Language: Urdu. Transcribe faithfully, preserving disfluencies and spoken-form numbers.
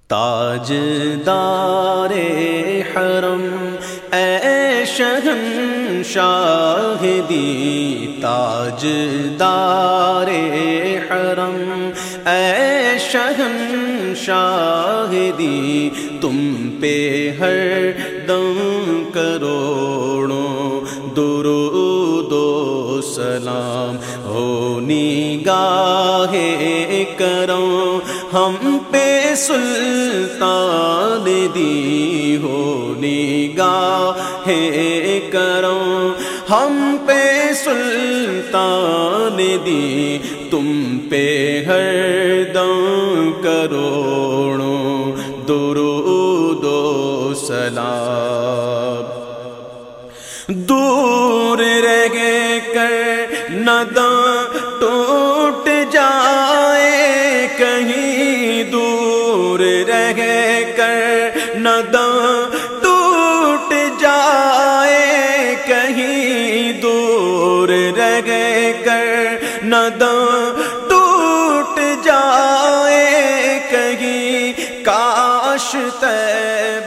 تاجدار حرم اے شہنشاہ دی، تاجدار حرم اے شہنشاہ دی، تم پہ ہر دم کروڑوں درود و سلام ہو نگاہ کرم ہم پہ سلطان دی، ہو نگاہ کرم ہم پہ سلطان دی، تم پہ ہر دم کروڑوں درود و سلام۔ دور رہ کر نہ دم ٹوٹ جائے کہیں، دور رہ کر نہ دم ٹوٹ جائے کہیں، دور رہ کر نہ دم ٹوٹ جائے کہیں، کاش طیبہ